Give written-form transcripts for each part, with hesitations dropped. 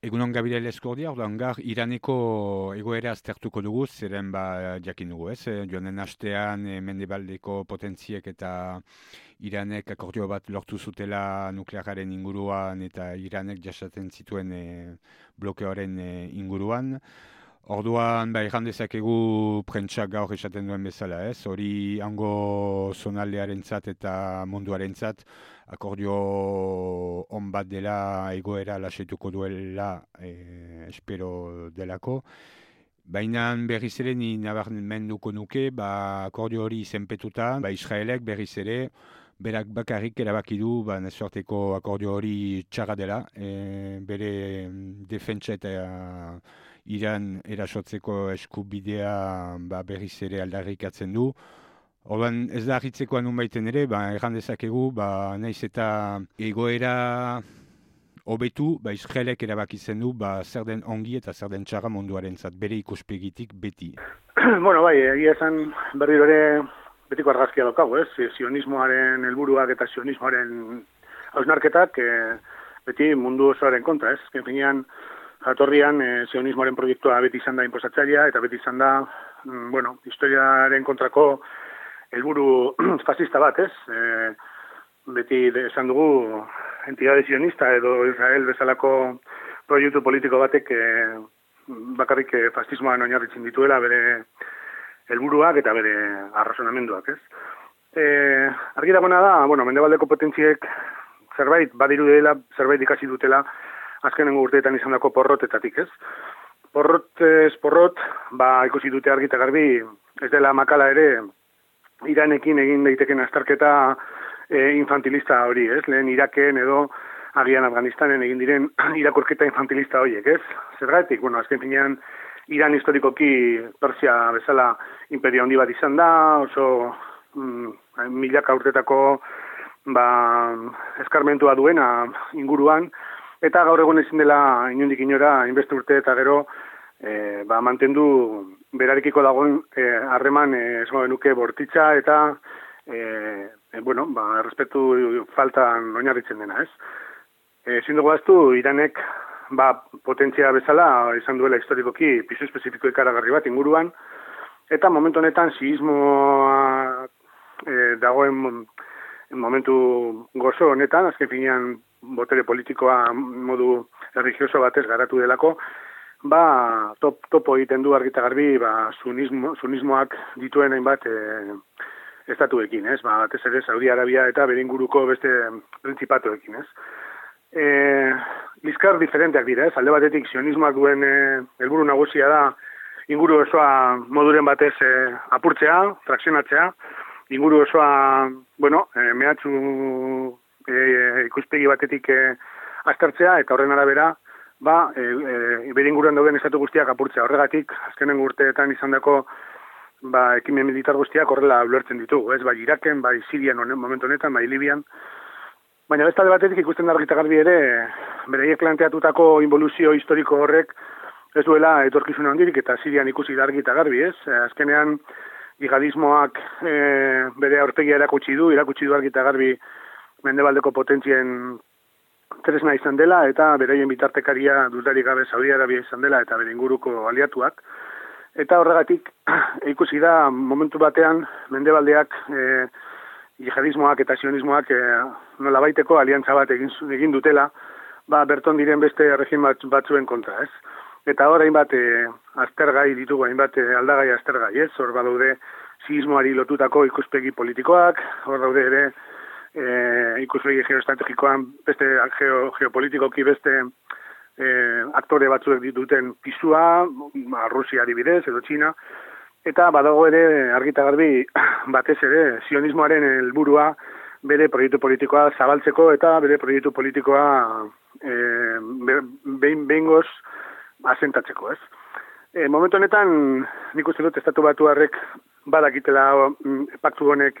Egunon Gabriel Eskordia, orduan gar Iraneko egoera aztertuko dugu, zeren jakin dugu ez, joanen astean mendebaldeko potentziek eta Iranek akordio bat lortu zutela nukleararen inguruan eta Iranek jasaten zituen blokeoaren inguruan. Orduan, erran dezakegu prentsak gaur esaten duen bezala, ez? Hori hango zonaldearentzat eta munduarentzat akordio on bat dela egoera lasetuko duela espero delako. Baina berriz ere ni nabarmenduko nuke, akordio hori izenpetuta, Israelek berriz ere berak bakarrik erabaki du nazioarteko akordio hori txarra dela, bere defentsa eta Iran erasotzeko eskubidea berriz ere aldarrikatzen du. Orduan ez da argitzekoa nunbaiten ere, erran dezakegu, naiz eta egoera hobetu, Israelek erabakitzen du, zer den ongi eta zer den txarra munduarentzat, bere ikuspegitik beti. Bueno, egia esan berriro ere betiko argazkia daukagu, ez? Sionismoaren helburuak eta sionismoaren hausnarketak beti mundu osoaren kontra, ez? Azken finean, jatorrian sionismoaren proiektua beti izan da inposatzailea eta beti izan da, historiaren kontrako helburu fascista bat, ez? Beti esan dugu entidade sionista edo Israel bezalako proiektu politiko batek bakarrik fascismoan oinarritzen dituela bere helburuak eta bere arrazonamenduak, ez? Argi dagoena da, mendebaldeko potentziek zerbait badiru dela, zerbait ikasi dutela azkenengo urteetan izandako porrotetatik, ez? Porrot, ikusi dute argi eta garbi, ez dela makala ere Iranekin egin daiteken azterketa infantilista hori, ez? Lehen Iraken edo agian Afganistanen egin diren irakurketa infantilista horiek, ez? Zergatik, azken finean Iran historikoki Persia bezala imperio handi bat izan da, oso milaka urtetako eskarmentua duena inguruan, eta gaur egun ezin dela inondik inora hainbeste urte eta gero mantendu berarekiko dagoen harreman esango genuke bortitza eta respetu faltan oinarritzen dena, ez? Ezin dugu ahaztu, Iranek potentzia bezala izan duela historikoki pisu espezifiko ikaragarri bat inguruan, eta momentu honetan siismoa dagoen momentu gozo honetan, azken finean botere politikoa modu religioso batez garatu delako, topo egiten du argi eta garbi sunismoak dituen hainbat estatuekin, ez? Batez ere Saudi Arabia eta bere inguruko beste printzipatuekin, ez? Liskar diferenteak dira, ez? Alde batetik sionismoak duen helburu nagusia da inguru osoa moduren batez apurtzea, frakzionatzea, inguru osoa, mehatxu ikuspegi batetik aztertzea, eta horren arabera, bere inguruan dauden estatu guztiak apurtzea. Horregatik, azkenen urteetan izandako ekimen militar guztiak horrela ulertzen ditugu, ez? Iraken, Sirian momentu honetan, Libian. Baina beste alde batetik ikusten da argi eta garbi ere, beraiek planteatutako involuzio historiko horrek ez duela etorkizun handirik eta Sirian ikusi da argi eta garbi, ez? Azkenean, jihadismoak bere aurpegia erakutsi du argi eta garbi mendebaldeko potentzien tresna izan dela eta beraien bitartekaria dudarik gabe Saudi Arabia izan dela eta bere inguruko aliatuak. Eta horregatik ikusi da momentu batean mendebaldeak jihadismoak eta sionismoak nolabaiteko aliantza bat egin dutela, berton diren beste regim batzuen kontra, ez? Eta hor hainbat aztergai ditugu, hainbat aldagai aztergai, ez? Hor badaude siismoari lotutako ikuspegi politikoak, hor daude ere ikuspegi geoestrategikoan beste geopolitikoki beste aktore batzuek dituten pisua, Rusia adibidez edo Txina, eta badago ere argi eta garbi batez ere sionismoaren helburua bere proiektu politikoa zabaltzeko eta bere proiektu politikoa behingoz asentatzeko, ez? Momentu honetan, nik uste dut estatu batuarrek badakitela paktu honek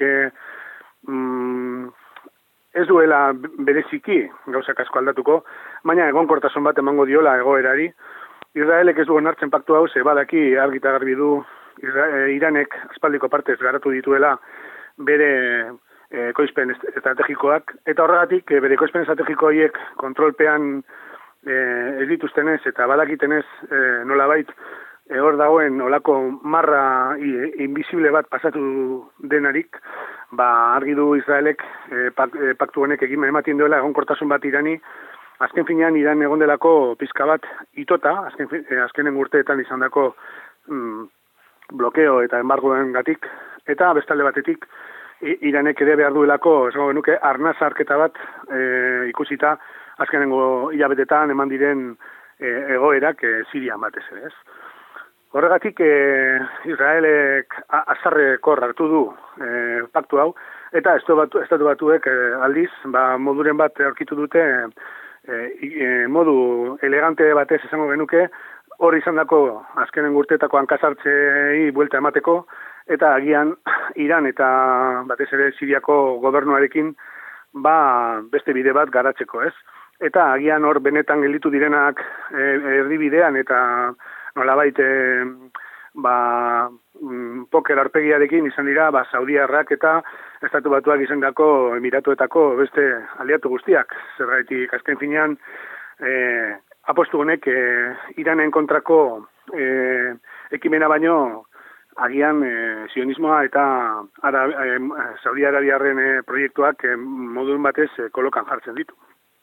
ez duela bereziki gauzak asko aldatuko, baina egonkortasun bat emango diola egoerari. Israelek ez du onartzen paktu hau, badaki argi eta garbi du Iranek aspaldiko partez garatu dituela bere ekoizpen estrategikoak, eta horregatik bere ekoizpen estrategiko horiek kontrolpean ez dituztenez eta badakitenez nolabait hor dagoen olako marra invisible bat pasatu denarik, argi du Israelek paktu honek egin ematen duela egonkortasun bat Irani. Azken finean Iran egon delako pizka bat itota, azkenen urteetan izandako blokeo eta embargoen gatik, eta bestalde batetik Iranek ere behar duelako, esango genuke, arnaz arketa bat ikusita azkenengo hilabetetan eman diren egoerak Sirian batez ere, ez? Horregatik Israelek azarrekor hartu du paktu hau, eta estatu batuek aldiz, moduren bat aurkitu dute modu elegante batez esango genuke, hor izandako azkenen urteetako hankasartzei buelta emateko, eta agian Iran eta batez ere Siriako gobernuarekin beste bide bat garatzeko, ez? Eta agian hor benetan gelditu direnak erdibidean eta nolabait poker arpegiarekin izan dira Saudiarrak eta Estatu Batuak izandako Emiratuetako beste aliatu guztiak. Zergatik azken finean apostu honek Iranen kontrako ekimena baino agian sionismoa eta Saudi Arabiarren proiektuak modun batez kolokan jartzen ditu.